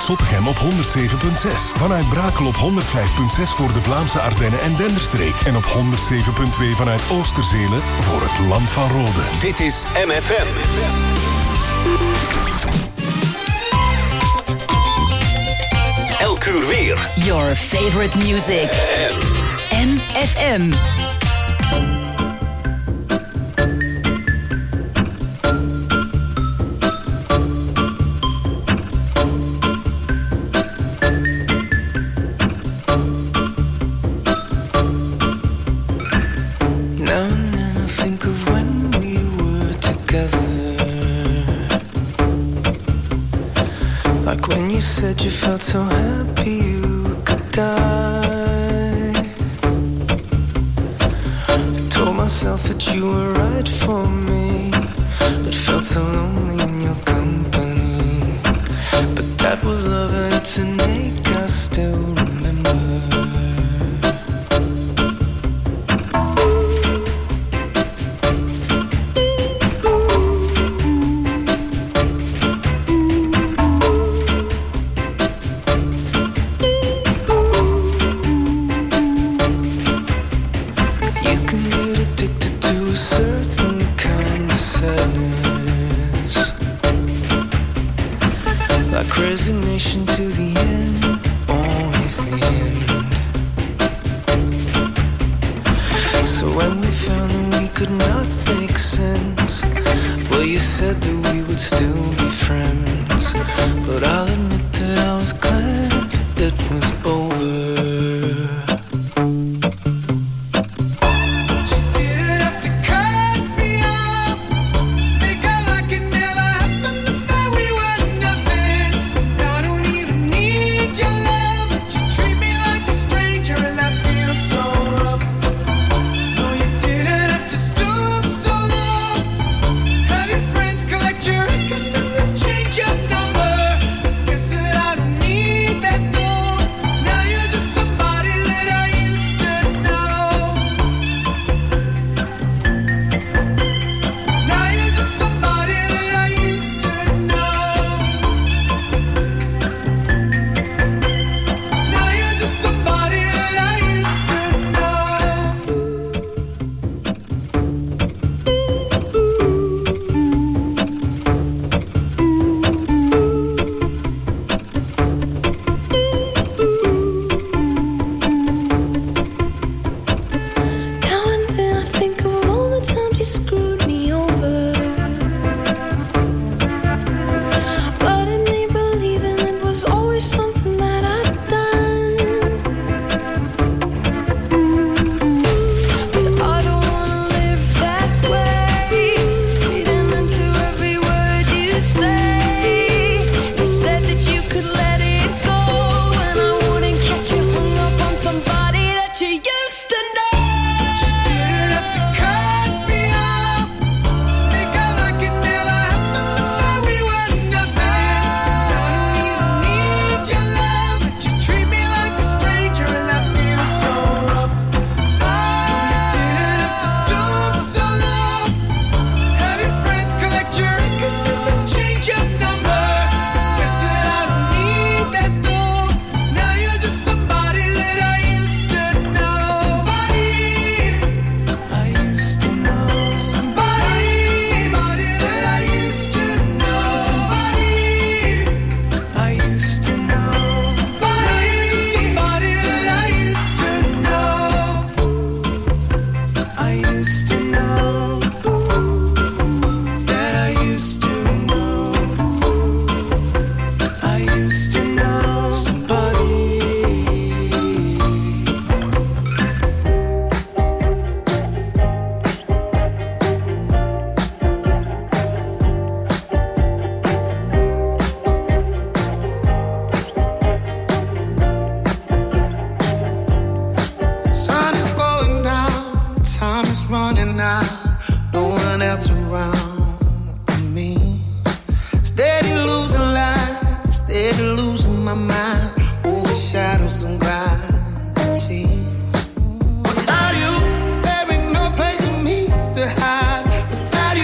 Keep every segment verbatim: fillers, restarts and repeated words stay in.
vanuit Zottegem op honderd zeven komma zes. Vanuit Brakel op honderd vijf komma zes voor de Vlaamse Ardennen en Denderstreek. En op honderd zeven komma twee vanuit Oosterzelen voor het Land van Rode. Dit is M F M. Elk uur weer. Your favorite music. M F M. Said you felt so happy you could die. I told myself that you were right for me, but felt so lonely in your company. But that was love and it's an ache I still remember. Resignation to the end, always the end. So when we found that we could not make sense, well, you said that we would still be friends. But I'll admit that I was glad it was over.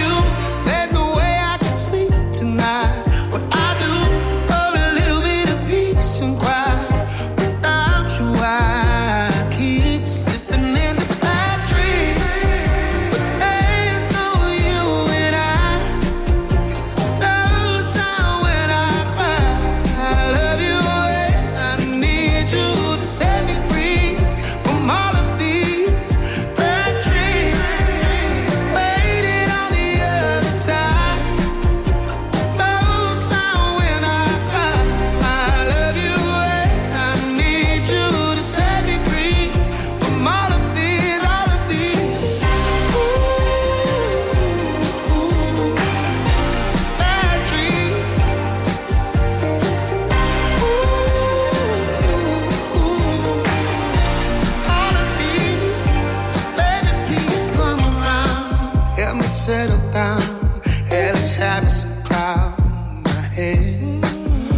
What I do, oh, a little bit of peace.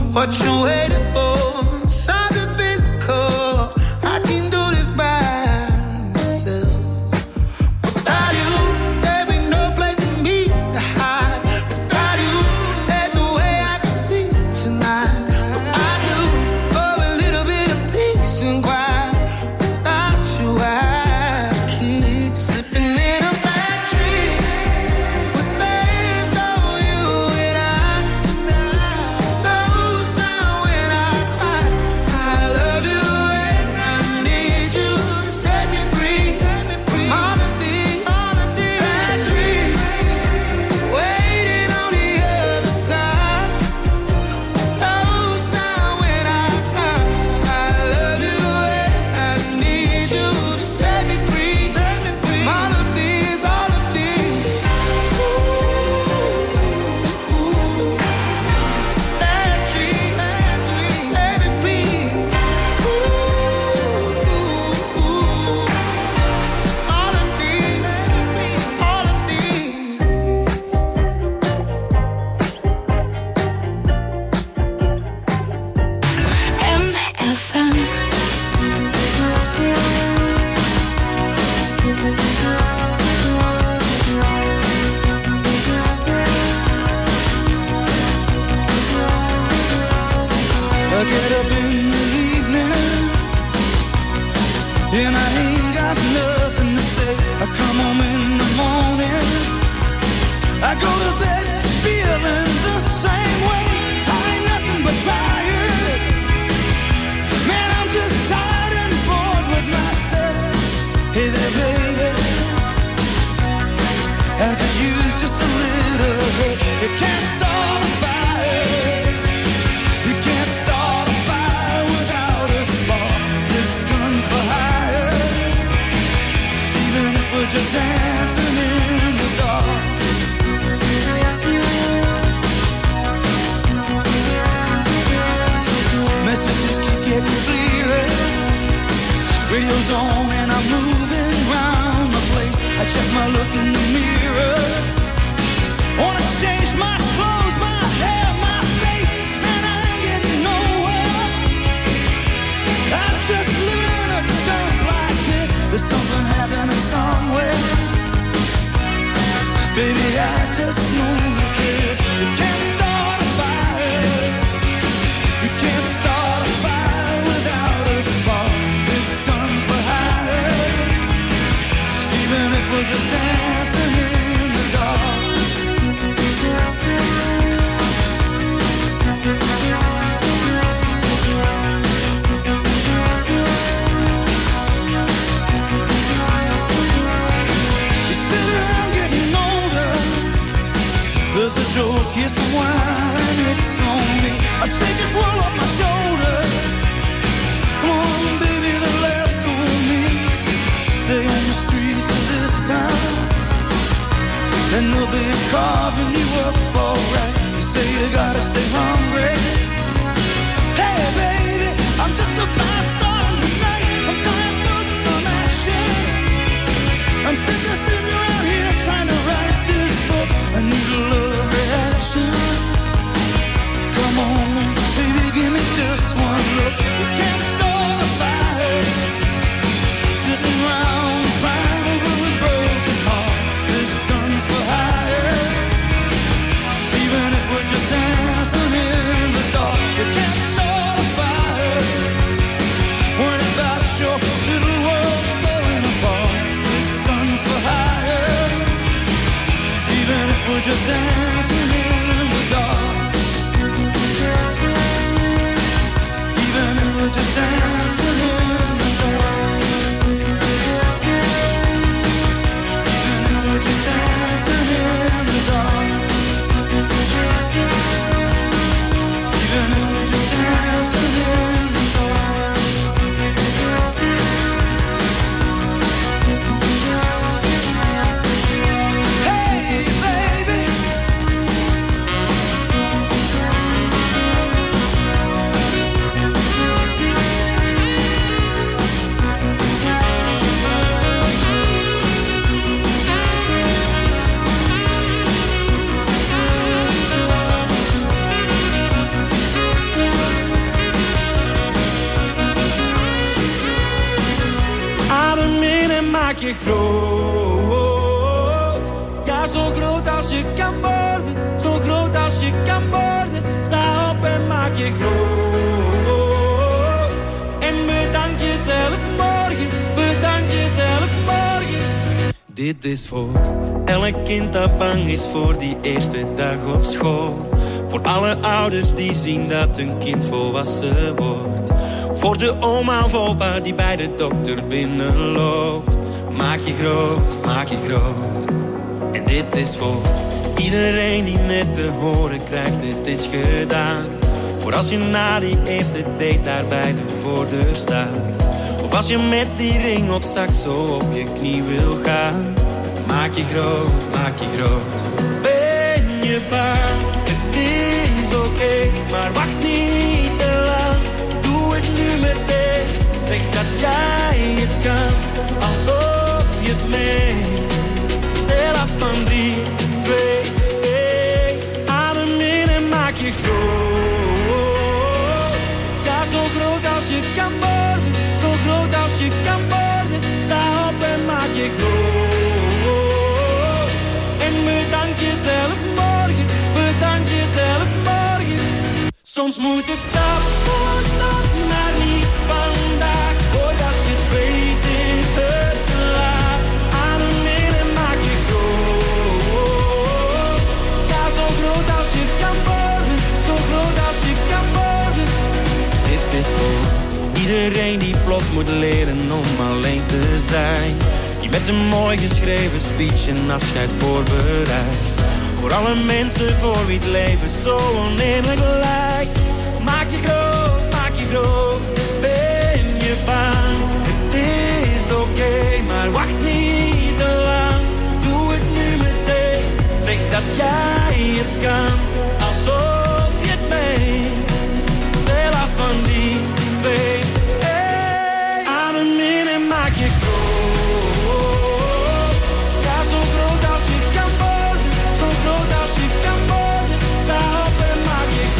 What you waiting for? Something physical. I can do this by myself. Without you, there be no place for me to hide. Without you, there's no way I can sleep tonight. But I do for a little bit of peace and quiet. Without you, I keep slipping in a bad dream. But there's no you and I. No sound when I cry. I love you and I need you to set me free from all of these bad dreams waiting on the other side. No sound when I cry. I love you and I need you to set me free from all of these, all of these bad dreams, bad dreams. Let me be. All of these, all of these. M F M. I get up in the evening and I ain't got nothing to say. I come home in the morning, I go to bed feeling the same way. I ain't nothing but tired. Man, I'm just tired and bored with myself. Hey there, baby, I could use just a little help. You can't start a fire. You can't start a fire without a spark. This gun's for hire. Even if we're just dancing in the dark. Messages keep getting clearer. Radio's on and I'm moving round the place. I check my look in the mirror. Wanna change my clothes, my hair, my face, and I ain't getting nowhere. I'm just living in a dump like this. There's something happening somewhere. Baby, I just know that this. You can't start a fire. You can't start a fire without a spark. This gun's for hire. Even if we're just dancing in the dark. You sit around getting older. There's a joke, here's some wine, and it's on me. I shake this world off my shoulders. Come on, baby, the laughs on me. Stay on the streets of this town, and they'll be carving you up alright. You say you gotta stay hungry. Hey, baby, I'm just a fast star in the night. I'm dying for some action. I'm sick of sitting around here trying to write this book. I need a love reaction. Come on now, baby, give me just one look. You can't start a fire sitting around crying over a broken heart. This gun's for hire. Even if we're just dancing in the dark, you can't start a fire. maak je groot. Ja, zo groot als je kan worden, zo groot als je kan worden. Sta op en maak je groot. En bedank jezelf morgen, bedank jezelf morgen. Dit is voor elk kind dat bang is voor die eerste dag op school. Voor alle ouders die zien dat hun kind volwassen wordt. Voor de oma of opa die bij de dokter binnenloopt. Maak je groot, maak je groot. En dit is voor iedereen die net te horen krijgt, het is gedaan. Voor als je na die eerste date daar bij de voordeur staat. Of als je met die ring op zak zo op je knie wil gaan. Maak je groot, maak je groot. Ben je bang? Het is oké, okay, maar wacht niet te lang. Doe het nu meteen. Zeg dat jij het kan, alsof je het meent. Tel af van drie, twee, één. Adem in en maak je groot. Ja, zo groot als je kan worden, zo groot als je kan worden. Sta op en maak je groot. En bedank jezelf morgen, bedank jezelf morgen. Soms moet het stap voor stap, maar niet vandaag. Voordat je het weet is het te laat. Adem in en maak je groot. Ja, zo groot als je kan worden, zo groot als je kan worden. Dit is voor iedereen die plots moet leren om alleen te zijn. Die met een mooi geschreven speech een afscheid voorbereidt. Voor alle mensen voor wie het leven zo oneerlijk lijkt. Maak je groot, maak je groot. Ben je bang? Het is oké, okay, maar wacht niet te lang. Doe het nu meteen. Zeg dat jij het kan, alsof je het meent. Tel af van die twee, één. Adem in en maak je groot. Ja, zo groot als je kan worden, zo groot als je kan worden. Sta op en maak je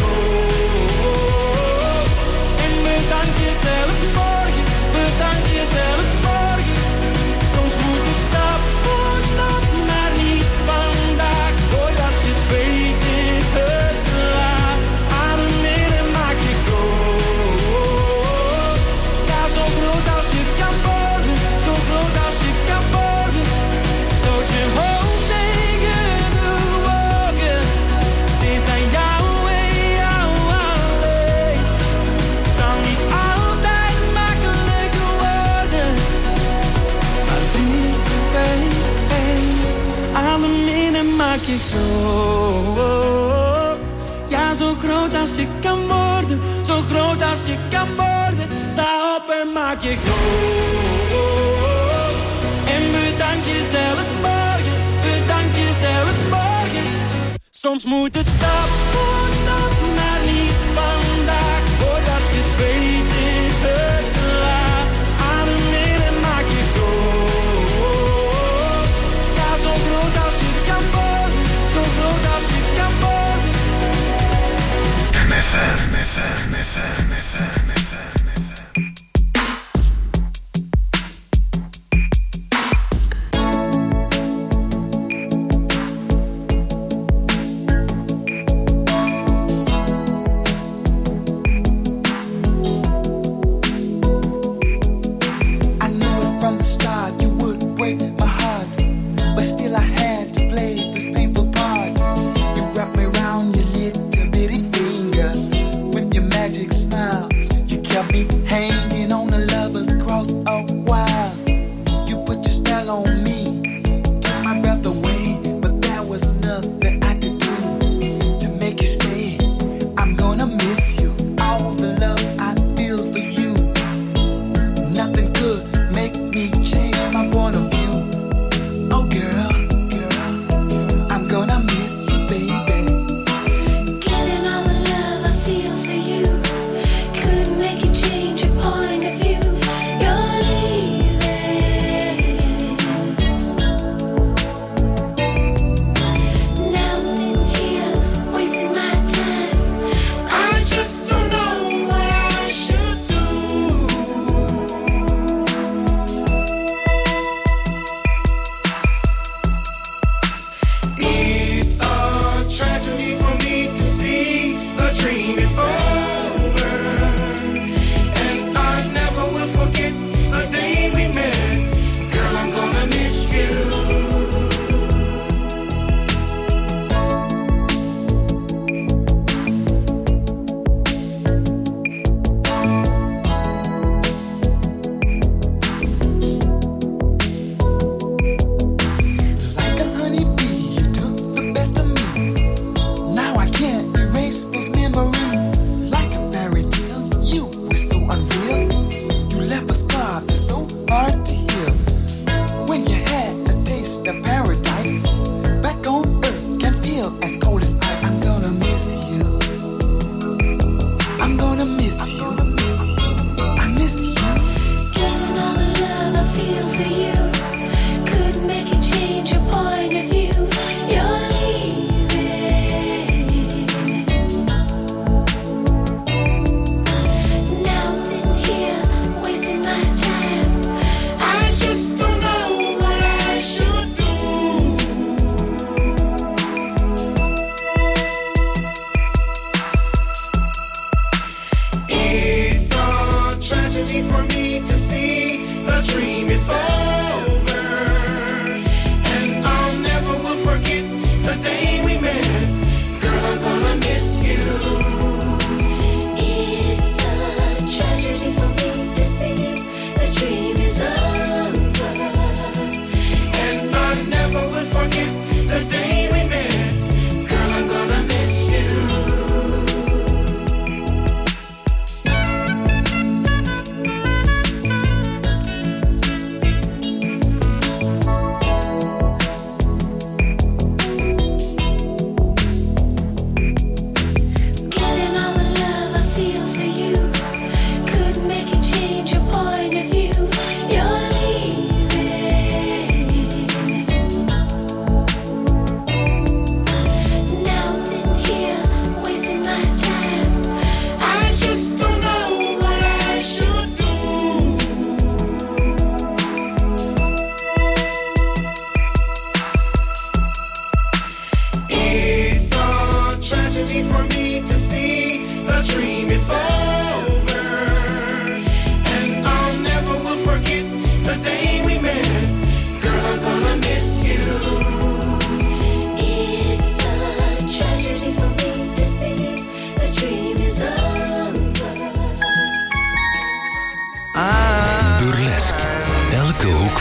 groot. En bedank jezelf morgen, bedank jezelf morgen. Soms moet het stap voor stap, maar niet vandaag. Voordat je het weet is het te laat. Adem in en maak je groot. Ja, zo groot als je kan worden, zo groot als je kan worden. Stoot je hoofd tegen de wolken. Het is aan jou en jou alleen. Het zal niet altijd makkelijk worden. Maar drie, twee, één. Adem in en maak je groot. Ja, zo groot als je kan worden, zo groot als je kan worden. Sta op en maak je groot. En bedank jezelf morgen, bedank jezelf morgen. Soms moet het stap voor stap, maar niet vandaag. Voordat je het weet is het te laat. Adem in en maak je groot. Ja, zo groot als je kan worden, zo groot als je kan worden. M F M, M F M, M F M, M F M, M F M, M F M.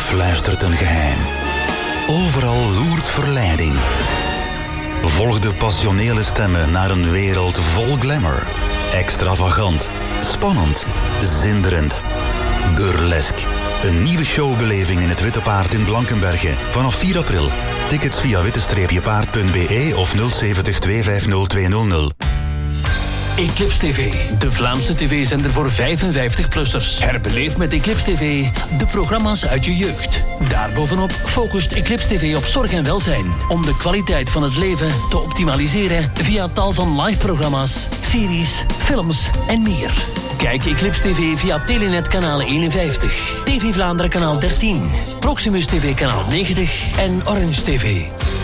fluistert een geheim. Overal loert verleiding. Volg de passionele stemmen naar een wereld vol glamour. Extravagant, spannend, zinderend, burlesque. Een nieuwe showbeleving in het Witte Paard in Blankenberge. Vanaf vier april. Tickets via witte paard punt b e of nul zeventig twee vijf nul twee nul nul. Eclipse T V, de Vlaamse tv-zender voor vijfenvijftig-plussers. Herbeleef met Eclipse T V de programma's uit je jeugd. Daarbovenop focust Eclipse T V op zorg en welzijn. Om de kwaliteit van het leven te optimaliseren via tal van live-programma's, series, films en meer. Kijk Eclipse T V via Telenet kanaal eenenvijftig, T V Vlaanderen kanaal dertien, Proximus T V kanaal negentig en Orange T V.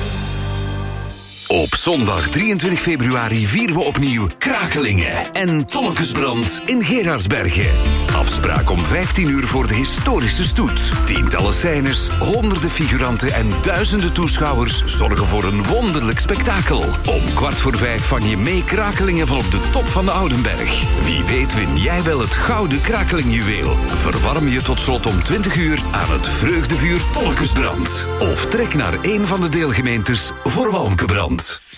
Op zondag drieëntwintig februari vieren we opnieuw Krakelingen en Tolkensbrand in Gerardsbergen. Afspraak om vijftien uur voor de historische stoet. Tientallen scènes, honderden figuranten en duizenden toeschouwers zorgen voor een wonderlijk spektakel. Om kwart voor vijf vang je mee Krakelingen van op de top van de Oudenberg. Wie weet win jij wel het gouden Krakelingjuweel. Verwarm je tot slot om twintig uur aan het vreugdevuur Tolkensbrand. Of trek naar een van de deelgemeentes voor Walmkebrand.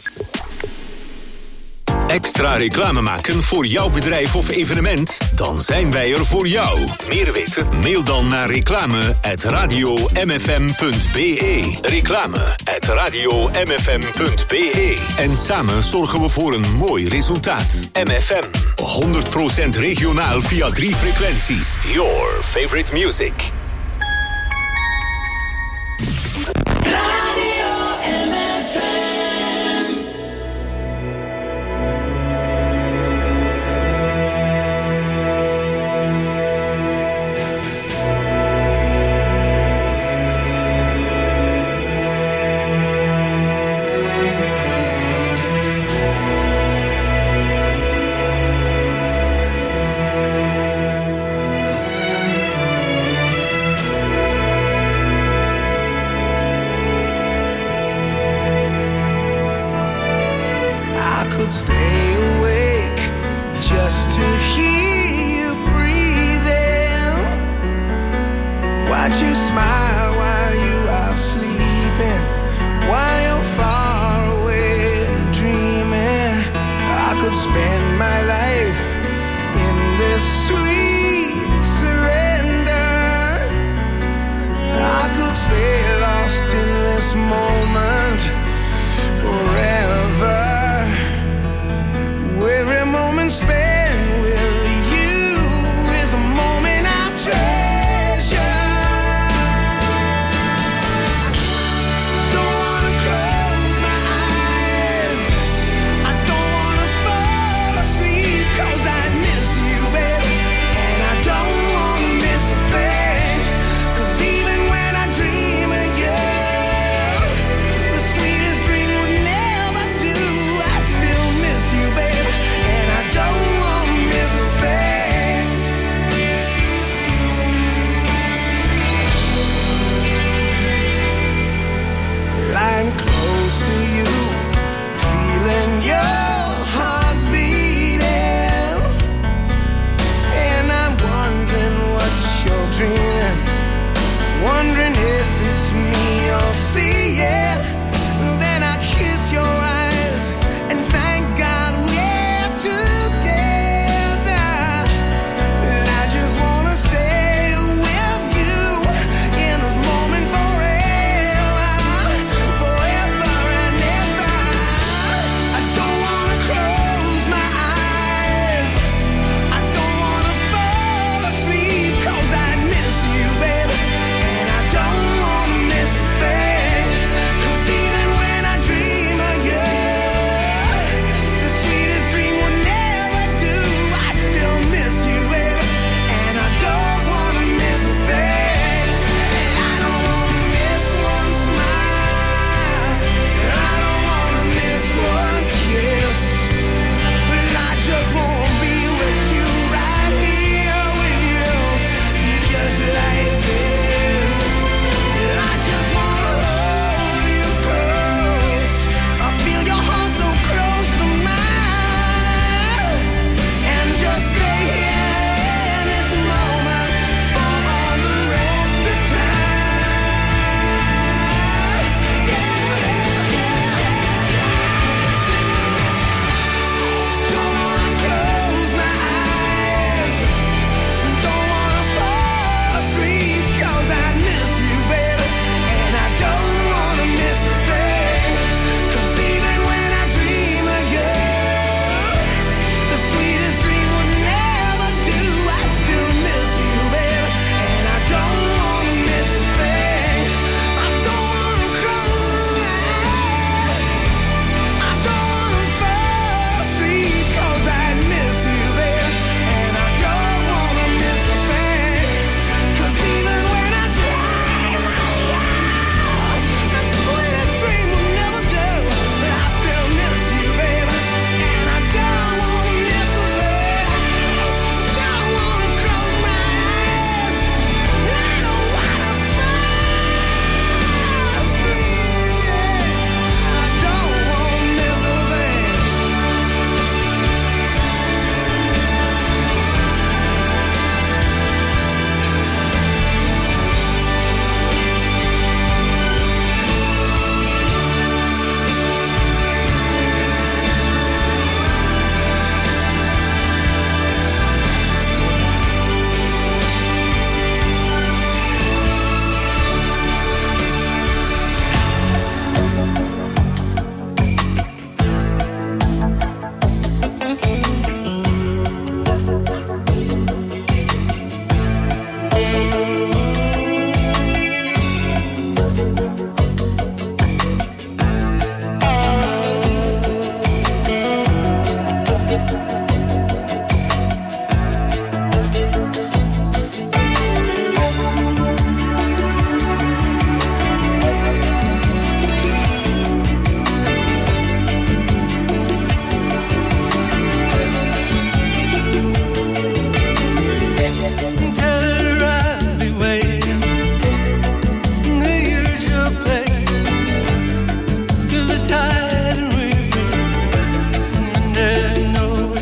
Extra reclame maken voor jouw bedrijf of evenement? Dan zijn wij er voor jou. Meer weten? Mail dan naar reclame at radio m f m punt b e. Reclame at radio m f m punt b e. En samen zorgen we voor een mooi resultaat. M F M, honderd procent regionaal via drie frequenties. Your favorite music. Sweet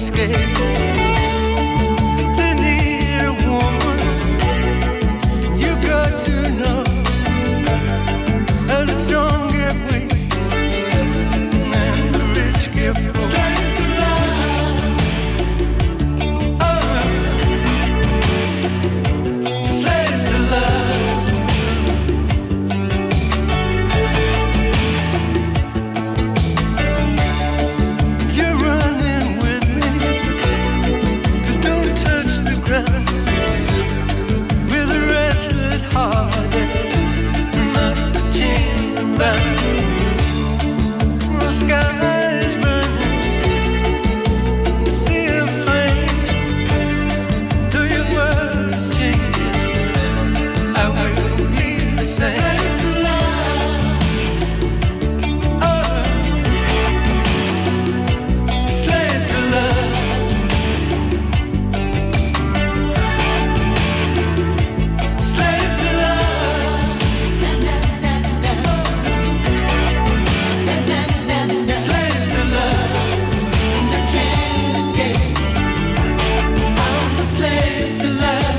escape. To need a woman, you got to know how the strong get weak and the rich get poor. Slave to love, oh, slave to love. You're running with me, but don't touch the ground with a restless heart and not the chain bound. The sky is burning, I see a flame. Though your words changing, I will be the same. Slave to love, oh, slave to love, slave to love, slave to love, and I can't escape. I'm a slave to love.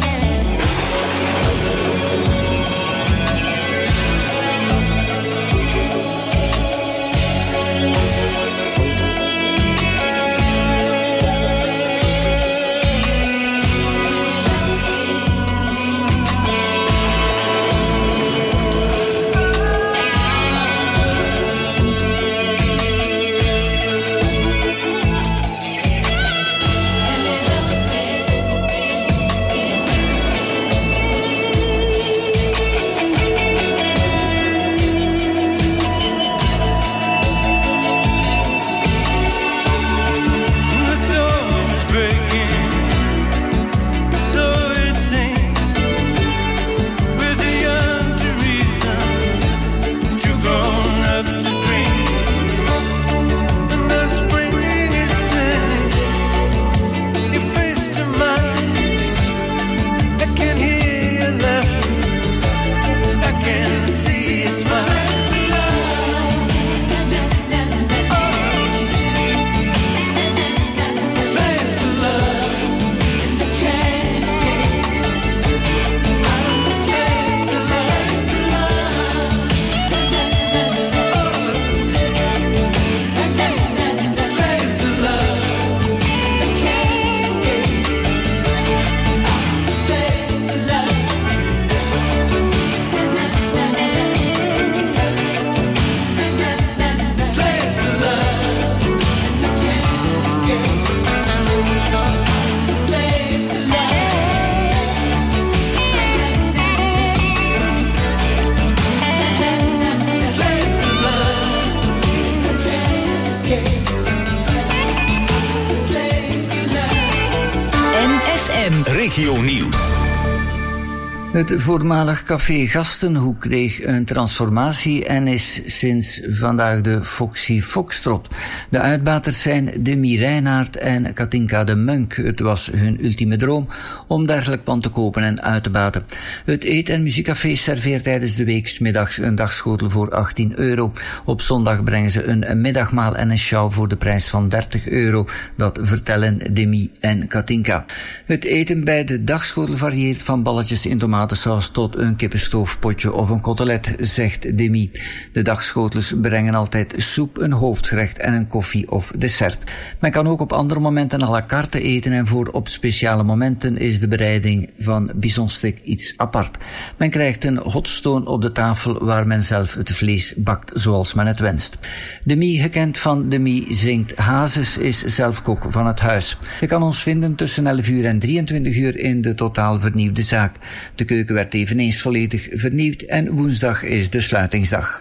The storm is breaking, so it seems. We're too young to reason, too grown up to dream. And the spring is turning your face to mine. I can hear your laughter, I can see your smile. Slave to love, and I can't escape. I'm a slave to love, to love. Slave to love, and I can't escape. I'm a slave to love. Slave to love, and I can't escape. I'm a slave to love. Slave to love, and I can't escape. I'm a slave to love. M F M. Regio Nieuws. Het voormalig café Gastenhoek kreeg een transformatie en is sinds vandaag de Foxy Foxtrot. De uitbaters zijn Demi Reinaert en Katinka de Munk. Het was hun ultieme droom om dergelijk pand te kopen en uit te baten. Het eet- en muziekcafé serveert tijdens de week 's middags een dagschotel voor achttien euro. Op zondag brengen ze een middagmaal en een sjouw voor de prijs van dertig euro. Dat vertellen Demi en Katinka. Het eten bij de dagschotel varieert van balletjes in tomatensaus tot een kippenstoofpotje of een kotelet, zegt Demi. De dagschotels brengen altijd soep, een hoofdgerecht en een koffie of dessert. Men kan ook op andere momenten à la carte eten en voor op speciale momenten is de bereiding van bisonstek iets apart. Men krijgt een hotstone op de tafel waar men zelf het vlees bakt zoals men het wenst. Demi, gekend van Demi zingt Hazes, is zelf kok van het huis. Je kan ons vinden tussen elf uur en drieëntwintig uur in de totaal vernieuwde zaak. De keuken werd eveneens volledig vernieuwd en woensdag is de sluitingsdag.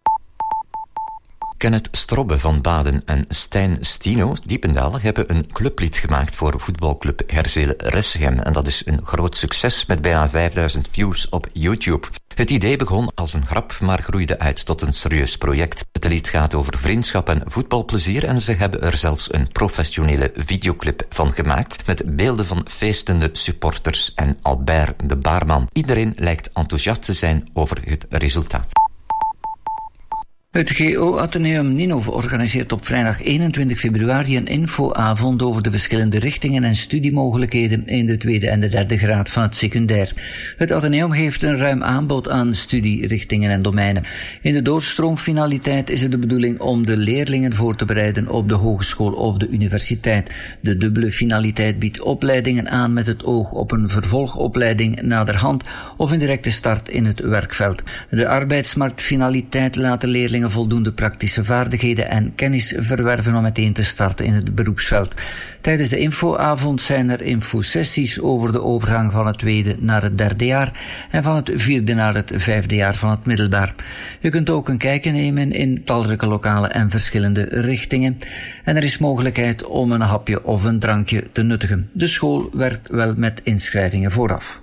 Kenneth Strobbe van Baden en Stijn Stino Diependaal hebben een clublied gemaakt voor voetbalclub Herzele Resegem. En dat is een groot succes met bijna vijfduizend views op YouTube. Het idee begon als een grap, maar groeide uit tot een serieus project. Het lied gaat over vriendschap en voetbalplezier en ze hebben er zelfs een professionele videoclip van gemaakt met beelden van feestende supporters en Albert de baarman. Iedereen lijkt enthousiast te zijn over het resultaat. Het G O Atheneum Ninove organiseert op vrijdag eenentwintig februari een infoavond over de verschillende richtingen en studiemogelijkheden in de tweede en de derde graad van het secundair. Het Atheneum heeft een ruim aanbod aan studierichtingen en domeinen. In de doorstroomfinaliteit is het de bedoeling om de leerlingen voor te bereiden op de hogeschool of de universiteit. De dubbele finaliteit biedt opleidingen aan met het oog op een vervolgopleiding naderhand of een directe start in het werkveld. De arbeidsmarktfinaliteit laat de leerlingen voldoende praktische vaardigheden en kennis verwerven om meteen te starten in het beroepsveld. Tijdens de infoavond zijn er infosessies over de overgang van het tweede naar het derde jaar en van het vierde naar het vijfde jaar van het middelbaar. Je kunt ook een kijkje nemen in talrijke lokalen en verschillende richtingen en er is mogelijkheid om een hapje of een drankje te nuttigen. De school werkt wel met inschrijvingen vooraf.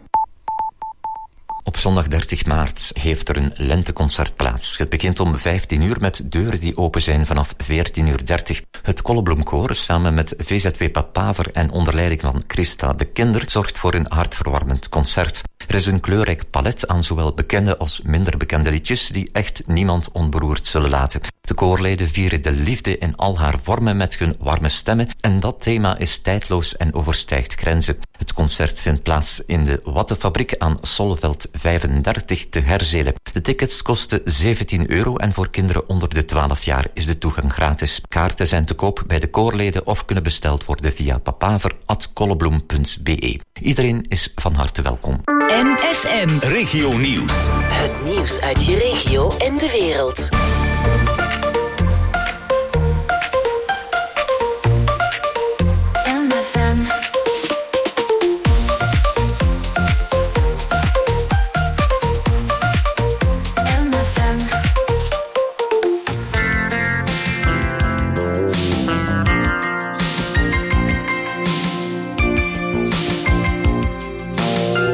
Op zondag dertig maart heeft er een lenteconcert plaats. Het begint om vijftien uur met deuren die open zijn vanaf veertien uur dertig. Het Kollebloemkoor samen met V Z W Papaver en onder leiding van Christa de Kinder zorgt voor een hartverwarmend concert. Er is een kleurrijk palet aan zowel bekende als minder bekende liedjes die echt niemand onberoerd zullen laten. De koorleden vieren de liefde in al haar vormen met hun warme stemmen en dat thema is tijdloos en overstijgt grenzen. Het concert vindt plaats in de Wattenfabriek aan Solveld vijfendertig te Herzelen. De tickets kosten zeventien euro en voor kinderen onder de twaalf jaar is de toegang gratis. Kaarten zijn te koop bij de koorleden of kunnen besteld worden via papaver at kollebloem punt b e. Iedereen is van harte welkom. M F M Regio Nieuws. Het nieuws uit je regio en de wereld.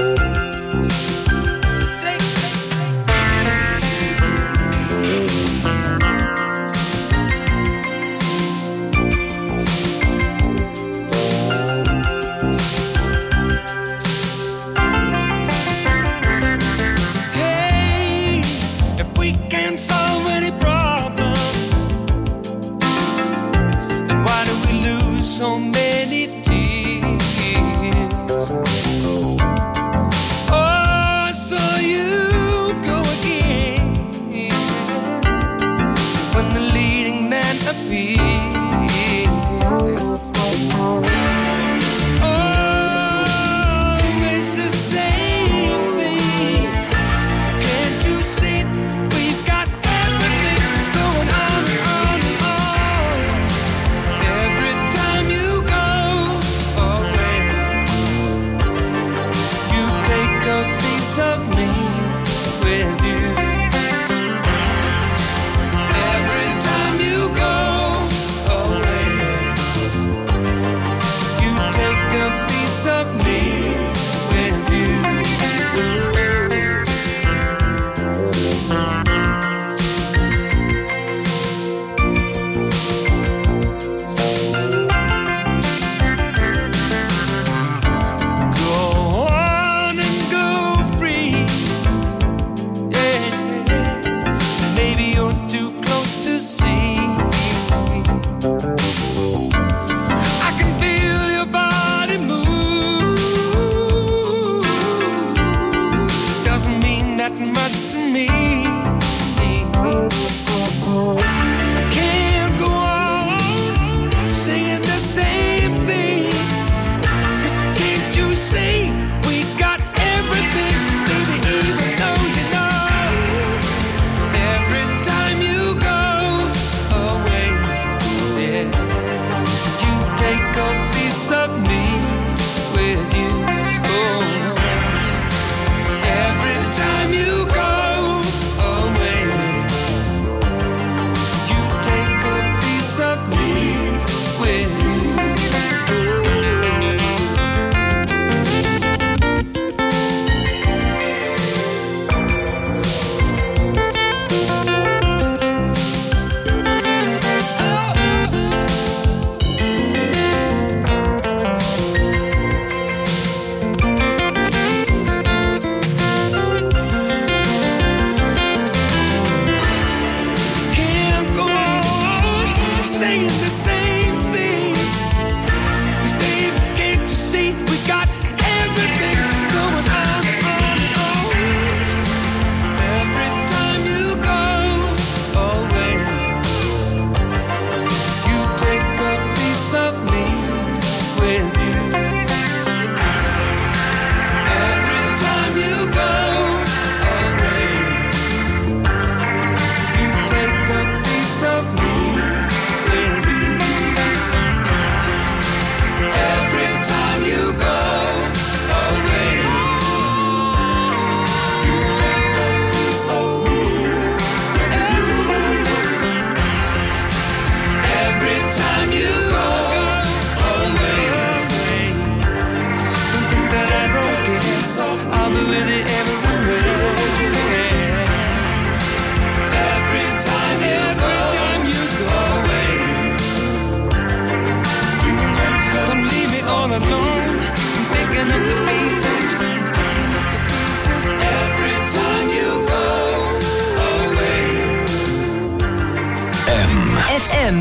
Take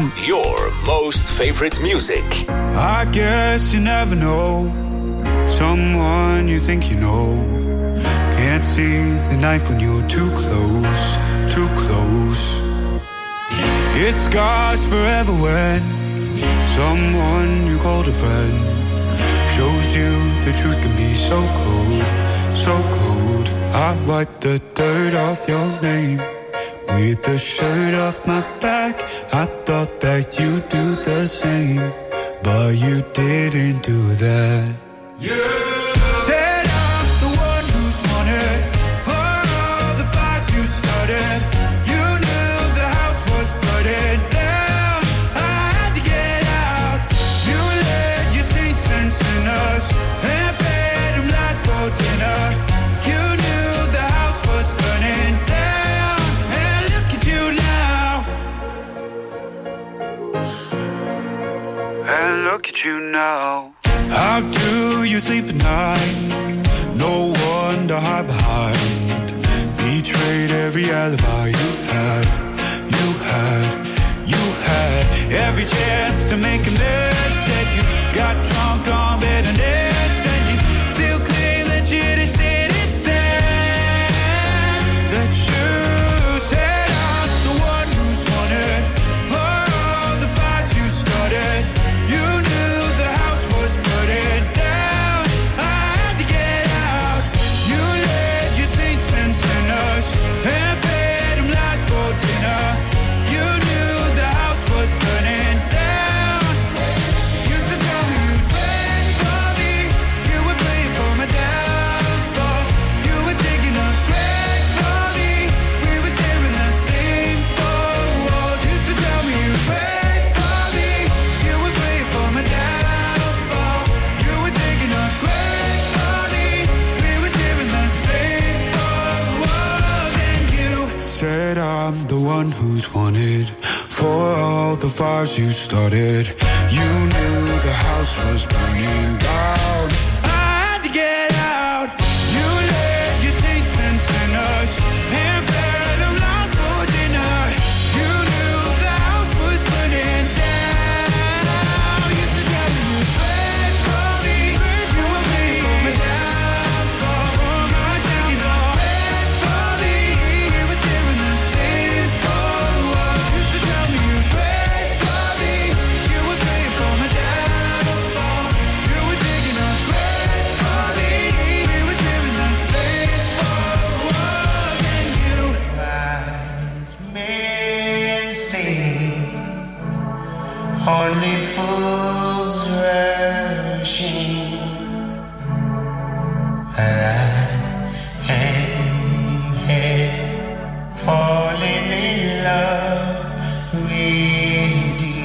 your most favorite music. I guess you never know someone you think you know. Can't see the knife when you're too close, too close. It scars forever when someone you called a friend shows you the truth can be so cold, so cold. I wipe the dirt off your name with the shirt off my back. I thought that you'd do the same, but you didn't do that. Yeah. Said I'm the one who's wanted for all the fights you started. You knew the house was burning down. I had to get out. You led your saints and sinners and fed them lies for dinner. You knew the house was burning down. And look at you now. And look at you now. How do you sleep at night? No one to hide behind. Betrayed every alibi you had, you had, you had. Every chance to make amends. Instead you got drunk on bitterness. And you still claim that you didn't see it said. That you said I'm the one who's wanted for all the fights you started. You knew the house was burning down. I had to get out. You led your saints and sinners and fed them lies for dinner. You knew the house was burning down. Used to tell me you'd pray for me. You would pray for my downfall. You were digging a grave for me. We were sharing the same four walls. Used to tell me you'd pray for me. You would pray for my downfall. You were digging a grave for me. We were sharing the same four walls. And you said I'm the one who's wanted for all the fires you started. You knew the house was burning down. I had to get out. You led your saints and sinners and fed them lies for dinner. You knew the house was burning down. Used to tell me you'd pray for me. You would pray for my downfall. For my downfall. Pray for me. We were sharing the same four walls. Used to tell me you'd pray for me. You would pray for my downfall. You were digging a grave for me. We were sharing the same four walls. And you Men say only fools rushing, and I ain't here falling in love with you.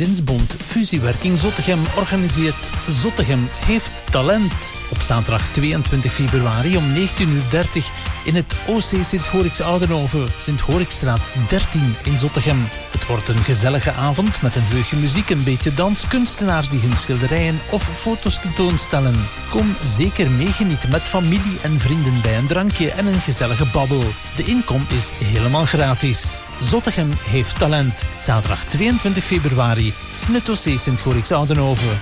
Gezinsbond Fusiewerking Zottegem organiseert Zottegem heeft talent. Op zaterdag tweeëntwintig februari om negentien uur dertig in het O C Sint-Gorix Oudenhoven, Sint-Gorixstraat dertien in Zottegem. Het wordt een gezellige avond met een vleugje muziek, een beetje dans, kunstenaars die hun schilderijen of foto's tentoonstellen. Kom zeker meegenieten met familie en vrienden bij een drankje en een gezellige babbel. De inkom is helemaal gratis. Zottegem heeft talent. Zaterdag tweeëntwintig februari in het O C Sint-Gorix Oudenhoven.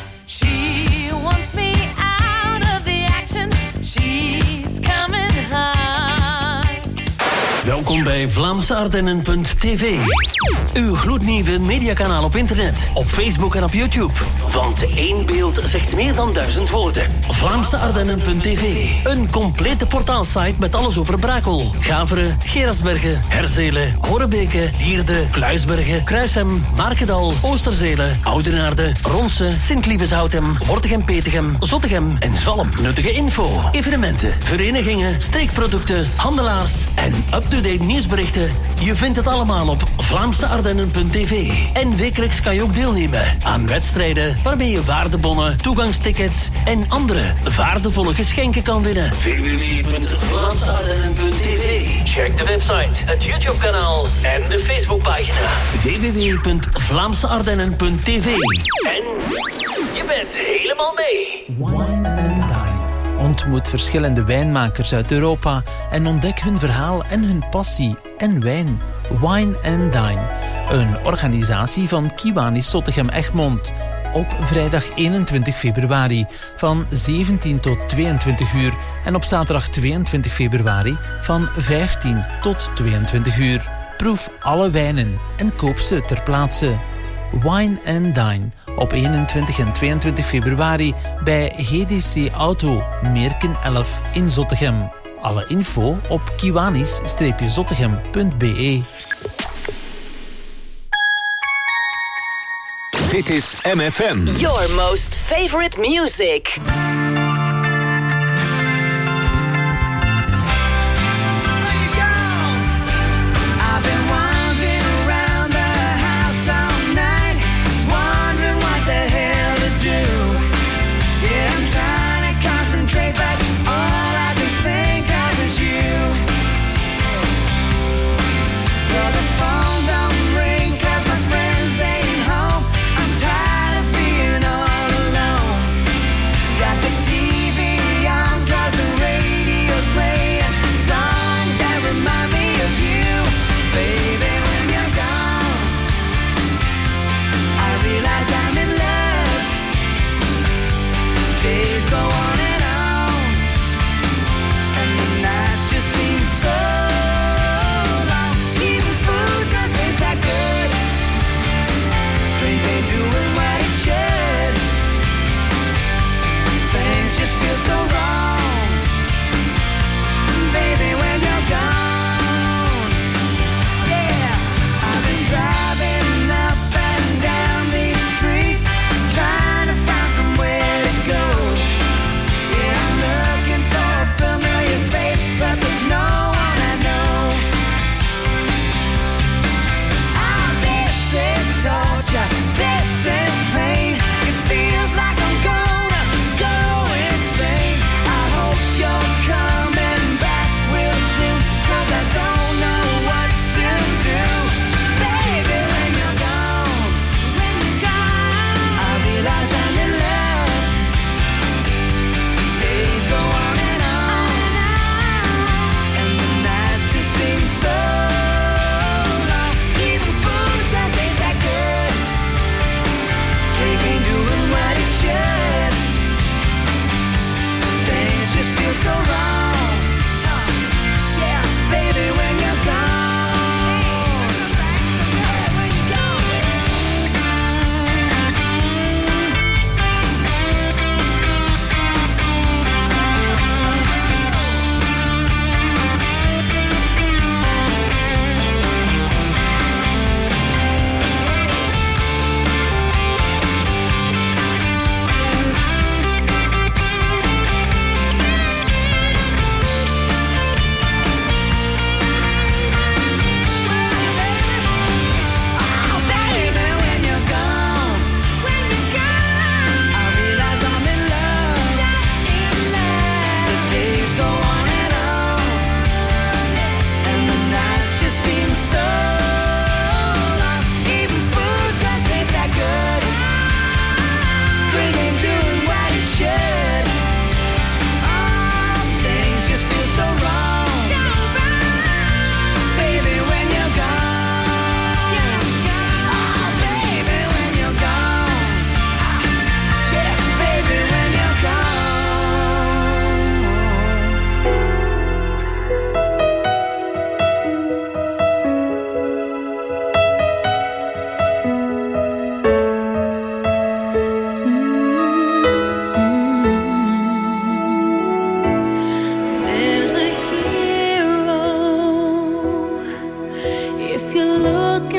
She wants me out of the action. She's coming hard. Welkom bij Vlaamse Ardennen punt t v. Uw gloednieuwe mediakanaal op internet, op Facebook en op YouTube. Want één beeld zegt meer dan duizend woorden. Vlaamse Ardennen punt t v. Een complete portaalsite met alles over Brakel, Gaveren, Gerasbergen, Herzelen, Horebeke, Hierde, Kluisbergen, Kruishem, Markedal, Oosterzele, Oudenaarde, Ronse, Sint-Lieveshoutem, Wortegem-Petegem, Zottegem en Zalm. Nuttige info, evenementen, verenigingen, streekproducten, handelaars en up-to-date nieuwsberichten. Je vindt het allemaal op Vlaamse Ardennen punt t v. En wekelijks kan je ook deelnemen aan wedstrijden waarmee je waardebonnen, toegangstickets en andere waardevolle geschenken kan winnen. w w w punt vlaamse ardennen punt t v. Check de website, het YouTube-kanaal en de Facebookpagina. w w w punt vlaamse ardennen punt t v. En je bent helemaal mee. Wine and Dine. Ontmoet verschillende wijnmakers uit Europa en ontdek hun verhaal en hun passie en wijn. Wine and Dine, een organisatie van Kiwanis Zottegem Egmond. Op vrijdag eenentwintig februari van zeventien tot tweeëntwintig uur en op zaterdag tweeëntwintig februari van vijftien tot tweeëntwintig uur. Proef alle wijnen en koop ze ter plaatse. Wine and Dine op eenentwintig en tweeëntwintig februari bij G D C Auto, Meerken elf in Zottegem. Alle info op kiwanis zottegem punt b e. Dit is M F M. Your most favorite music. Got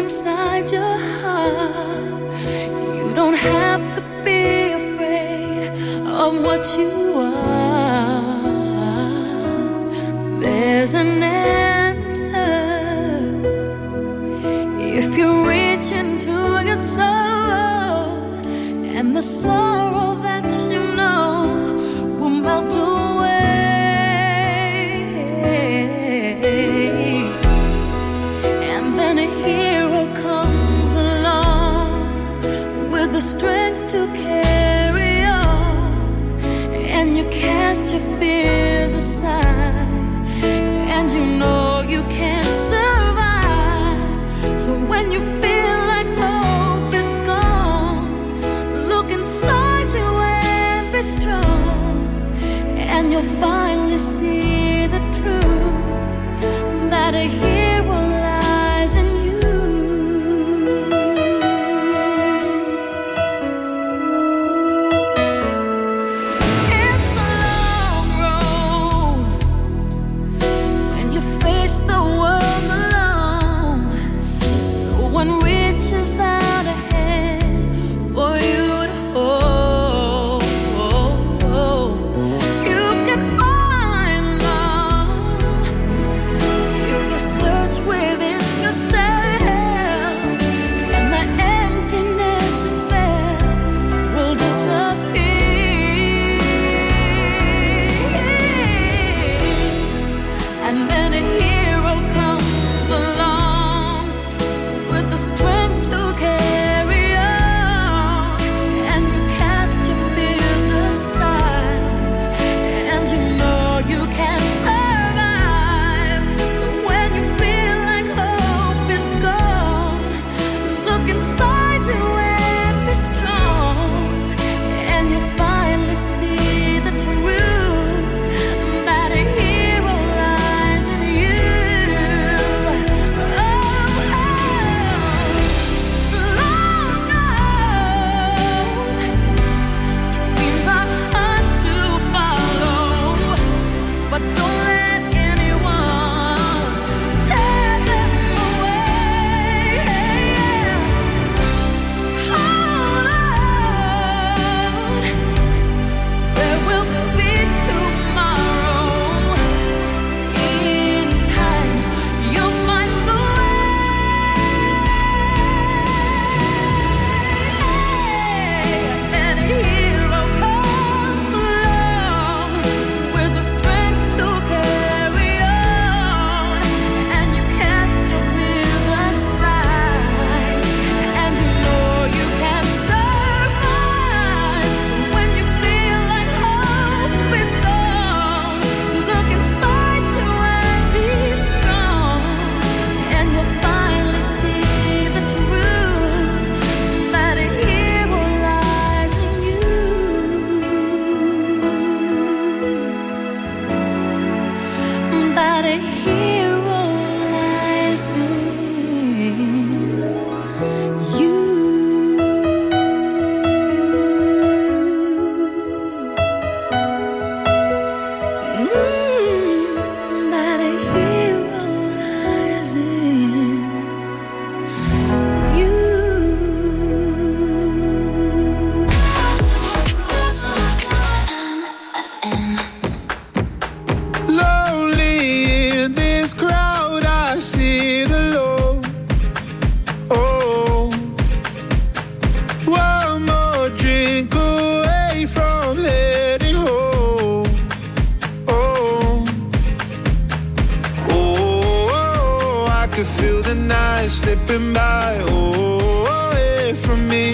inside your heart. You don't have to be afraid of what you are. There's an answer if you reach into your soul, and the sorrow that you know will melt away. And then a hero comes along with the strength to carry on, and you cast your fears aside, and you know you can't survive. So when you feel like hope is gone, look inside you and be strong, and you'll finally see the truth that a hero lies in you. It's a long road when you face the world alone. No one reaches out a hand for you to hold. You can find love if you search within yourself, and the emptiness you felt will disappear. And then a hero comes along with the strength to carry on, and you cast your fears aside, and you know you can survive. So when you feel like hope is gone, look inside you and be strong, and you finally see the truth that a hero lies in you. Oh, Lord knows dreams are hard to follow, but don't let anyone tear them away. Hold on, there will be tomorrow. In time, you'll find the way. And a hero comes along with the strength to carry on, and you cast your fears aside, and you know you can survive. So when you feel like hope is gone, look inside you and be strong, and you'll finally see the truth that a hero lies in you. That a hero lies in you. Mm, that a hero lies in you. Lonely in this crowd, I sit alone. Oh, one more drink away from heading home. Oh, oh, I could feel the night slipping by. Oh, away from me.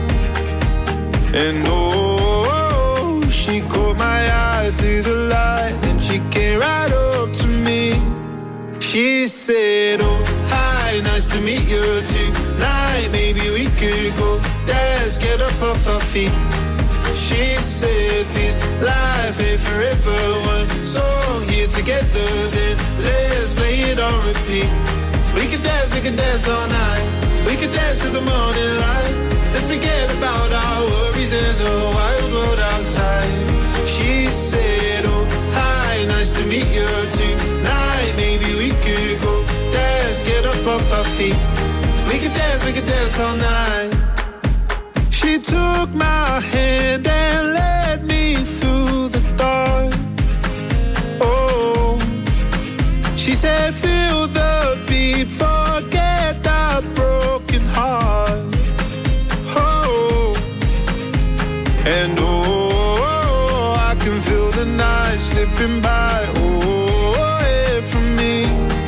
And oh, she caught my eye through the light, and she came right up to me. She said, oh, hi, nice to meet you tonight. Maybe we could go dance, get up off our feet. She said, this life ain't forever. One song here together, then let's play it on repeat. We can dance, we can dance all night. We can dance to the morning light. Let's forget about our worries and the wild world outside. She said, oh, hi, nice to meet you tonight. Maybe we could go dance, get up off our feet. We could dance, we could dance all night. She took my hand and led me through the dark. Oh, she said feel the beat, forget that broken heart. Oh, and oh, I can feel the night slipping by. Oh, yeah, from me.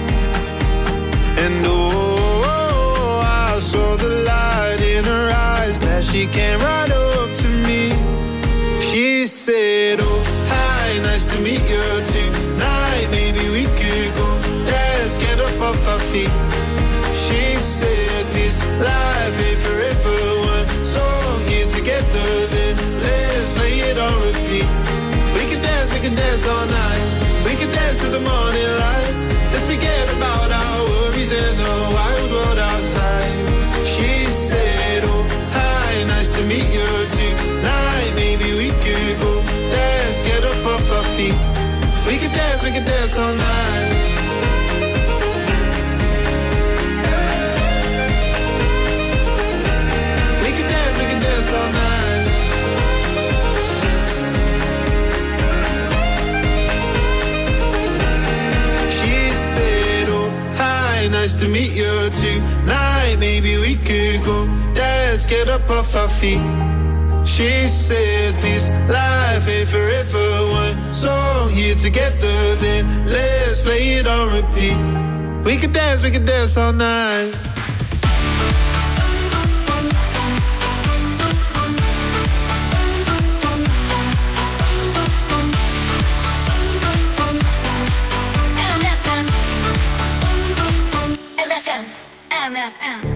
And oh, I saw the light in her eyes, glad she came right up to me. She said, oh, hi, nice to meet you tonight. Maybe we could go dance, get up off our feet. She said, this life ain't forever. One song here together, then let's play it on repeat. We can dance, we can dance all night. We can dance to the morning light. Let's forget about our worries and the wild world outside. She said, oh, hi, nice to meet you tonight. Maybe we could go dance, get up off our feet. We can dance, we can dance all night. We can dance, we can dance all night. She said, oh, hi, nice to meet you tonight. Maybe we could go dance, get up off our feet. She said this life ain't forever. One song here together, then let's play it on repeat. We could dance, we could dance all night. M F M, M F M.